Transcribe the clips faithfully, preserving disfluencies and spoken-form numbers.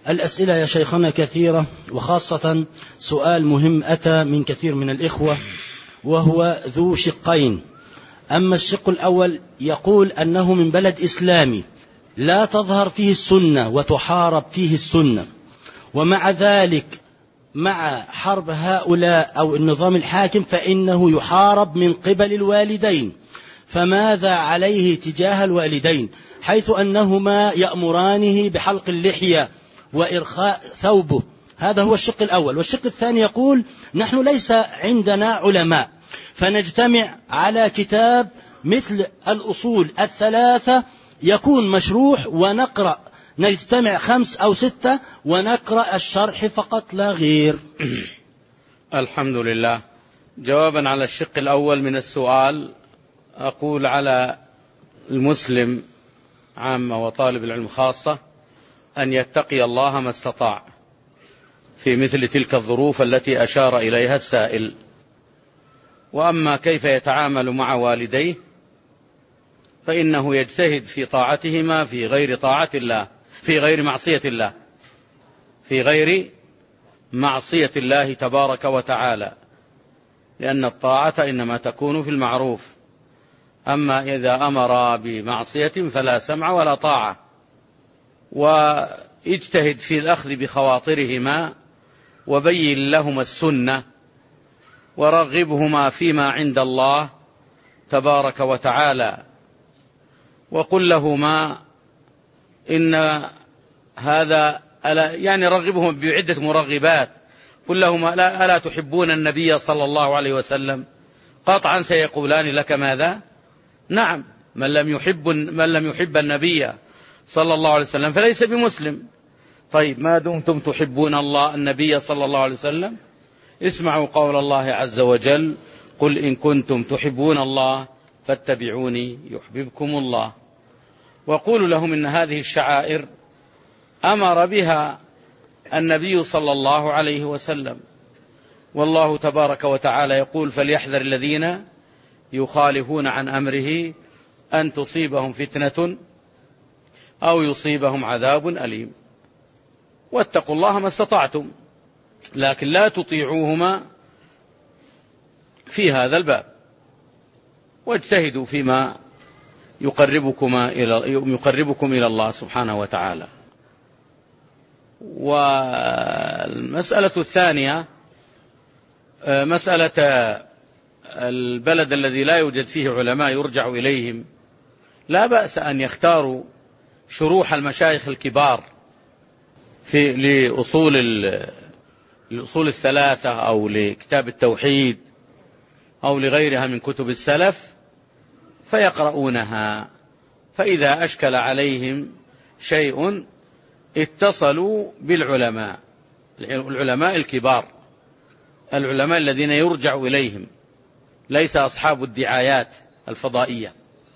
الأسئلة يا شيخنا كثيرة، وخاصة سؤال مهم أتى من كثير من الإخوة وهو ذو شقين. أما الشق الأول يقول أنه من بلد إسلامي لا تظهر فيه السنة وتحارب فيه السنة، ومع ذلك مع حرب هؤلاء أو النظام الحاكم فإنه يحارب من قبل الوالدين، فماذا عليه تجاه الوالدين، حيث أنهما يأمرانه بحلق اللحية وإرخاء ثوبه؟ هذا هو الشق الأول. والشق الثاني يقول نحن ليس عندنا علماء، فنجتمع على كتاب مثل الأصول الثلاثة يكون مشروح ونقرأ، نجتمع خمس أو ستة ونقرأ الشرح فقط لا غير. الحمد لله. جوابا على الشق الأول من السؤال، أقول على المسلم عامة وطالب العلم خاصة أن يتقي الله ما استطاع في مثل تلك الظروف التي أشار إليها السائل. وأما كيف يتعامل مع والديه فإنه يجتهد في طاعتهما في غير طاعة الله، في غير معصية الله، في غير معصية الله تبارك وتعالى، لأن الطاعة إنما تكون في المعروف. أما إذا أمر بمعصية فلا سمع ولا طاعة. ويجتهد في الأخذ بخواطرهما وبين لهما السنة ورغبهما فيما عند الله تبارك وتعالى، وقل لهما إن هذا يعني رغبهم بعدة مرغبات. قل لهما ألا, ألا تحبون النبي صلى الله عليه وسلم؟ قطعا سيقولان لك ماذا؟ نعم. من لم يحب من لم يحب النبي صلى الله عليه وسلم فليس بمسلم. طيب ما دمتم تحبون الله النبي صلى الله عليه وسلم اسمعوا قول الله عز وجل: قل إن كنتم تحبون الله فاتبعوني يحببكم الله. وقولوا لهم إن هذه الشعائر أمر بها النبي صلى الله عليه وسلم، والله تبارك وتعالى يقول: فليحذر الذين يخالفون عن أمره أن تصيبهم فتنة أو يصيبهم عذاب أليم. واتقوا الله ما استطعتم، لكن لا تطيعوهما في هذا الباب، واجتهدوا فيما يقربكما إلى يقربكم إلى الله سبحانه وتعالى. والمسألة الثانية مسألة البلد الذي لا يوجد فيه علماء يرجع إليهم. لا بأس أن يختاروا شروح المشايخ الكبار في لأصول الأصول الثلاثة أو لكتاب التوحيد أو لغيرها من كتب السلف فيقرؤونها، فإذا أشكل عليهم شيء اتصلوا بالعلماء، العلماء الكبار، العلماء الذين يرجع إليهم، ليس أصحاب الدعايات الفضائية،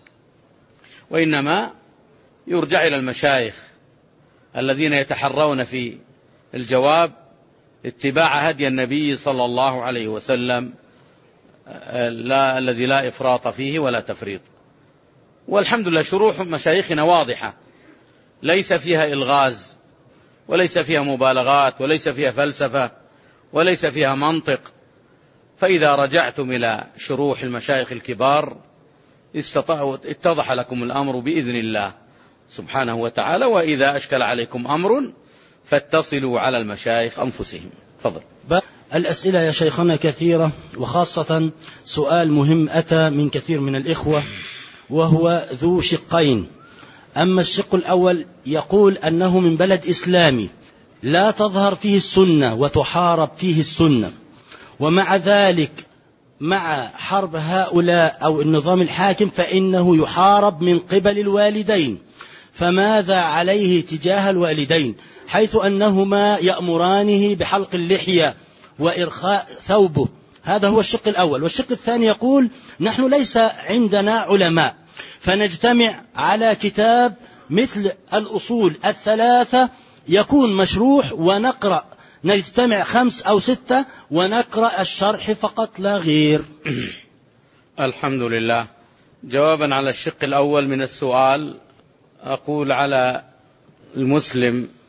وإنما يرجع إلى المشايخ الذين يتحرون في الجواب اتباع هدي النبي صلى الله عليه وسلم، لا الذي لا إفراط فيه ولا تفريط. والحمد لله شروح مشايخنا واضحة، ليس فيها إلغاز وليس فيها مبالغات وليس فيها فلسفة وليس فيها منطق. فإذا رجعتم إلى شروح المشايخ الكبار اتضح لكم الأمر بإذن الله سبحانه وتعالى. وإذا أشكل عليكم أمر فاتصلوا على المشايخ أنفسهم. فضل. الأسئلة يا شيخنا كثيرة، وخاصة سؤال مهم أتى من كثير من الإخوة وهو ذو شقين. أما الشق الأول يقول أنه من بلد إسلامي لا تظهر فيه السنة وتحارب فيه السنة، ومع ذلك مع حرب هؤلاء أو النظام الحاكم فإنه يحارب من قبل الوالدين، فماذا عليه تجاه الوالدين، حيث أنهما يأمرانه بحلق اللحية وإرخاء ثوبه؟ هذا هو الشق الأول. والشق الثاني يقول نحن ليس عندنا علماء، فنجتمع على كتاب مثل الأصول الثلاثة يكون مشروح ونقرأ، نجتمع خمس أو ستة ونقرأ الشرح فقط لا غير. الحمد لله. جوابا على الشق الأول من السؤال، أقول على المسلم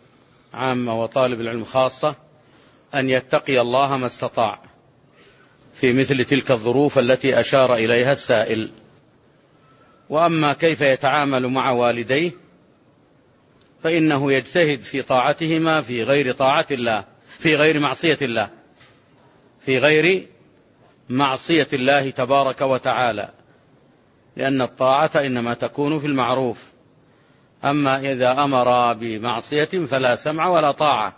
عامة وطالب العلم خاصة أن يتقي الله ما استطاع في مثل تلك الظروف التي أشار إليها السائل. وأما كيف يتعامل مع والديه فإنه يجتهد في طاعتهما في غير طاعة الله، في غير معصية الله، في غير معصية الله تبارك وتعالى، لأن الطاعة إنما تكون في المعروف، أما إذا أمر بمعصية فلا سمع ولا طاعة.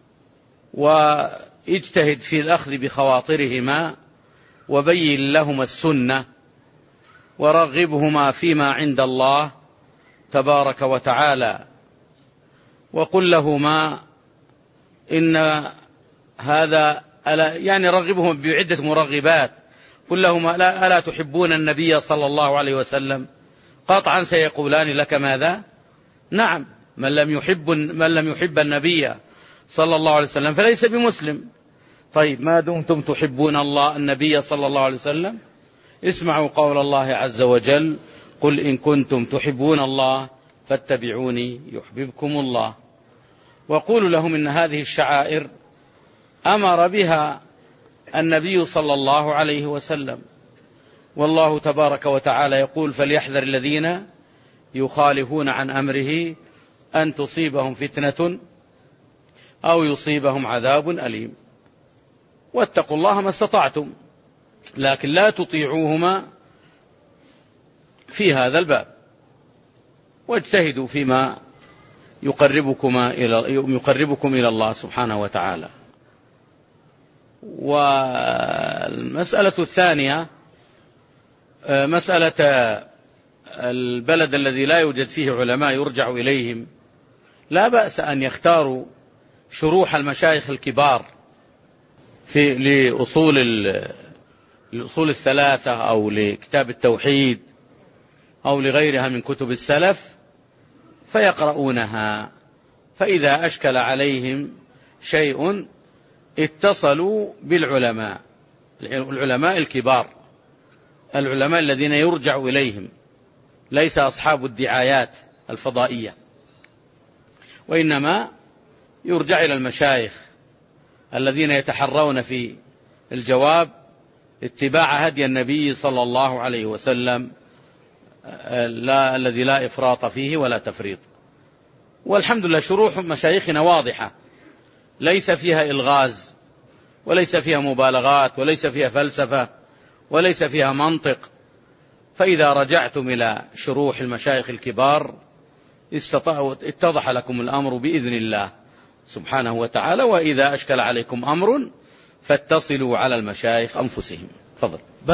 واجتهد في الأخذ بخواطرهما وبين لهما السنة ورغبهما فيما عند الله تبارك وتعالى، وقل لهما إن هذا يعني رغبهم بعدة مرغبات. قل لهما ألا, ألا تحبون النبي صلى الله عليه وسلم؟ قطعا سيقولان لك ماذا؟ نعم. من لم يحب من لم يحب النبي صلى الله عليه وسلم فليس بمسلم. طيب ما دمتم تحبون الله النبي صلى الله عليه وسلم اسمعوا قول الله عز وجل: قل إن كنتم تحبون الله فاتبعوني يحببكم الله. وقولوا لهم إن هذه الشعائر أمر بها النبي صلى الله عليه وسلم، والله تبارك وتعالى يقول: فليحذر الذين يخالفون عن أمره أن تصيبهم فتنة أو يصيبهم عذاب أليم. واتقوا الله ما استطعتم، لكن لا تطيعوهما في هذا الباب، واجتهدوا فيما يقربكما إلى يقربكم إلى الله سبحانه وتعالى. والمسألة الثانية مسألة البلد الذي لا يوجد فيه علماء يرجع إليهم. لا بأس أن يختاروا شروح المشايخ الكبار في لأصول الأصول الثلاثة أو لكتاب التوحيد أو لغيرها من كتب السلف فيقرؤونها، فإذا أشكل عليهم شيء اتصلوا بالعلماء، العلماء الكبار، العلماء الذين يرجع إليهم، ليس أصحاب الدعايات الفضائية، وإنما يرجع إلى المشايخ الذين يتحرون في الجواب اتباع هدي النبي صلى الله عليه وسلم، لا الذي لا إفراط فيه ولا تفريط. والحمد لله شروح مشايخنا واضحة، ليس فيها إلغاز وليس فيها مبالغات وليس فيها فلسفة وليس فيها منطق. فإذا رجعتم إلى شروح المشايخ الكبار اتضح لكم الأمر بإذن الله سبحانه وتعالى. وإذا أشكل عليكم أمر فاتصلوا على المشايخ أنفسهم. تفضل.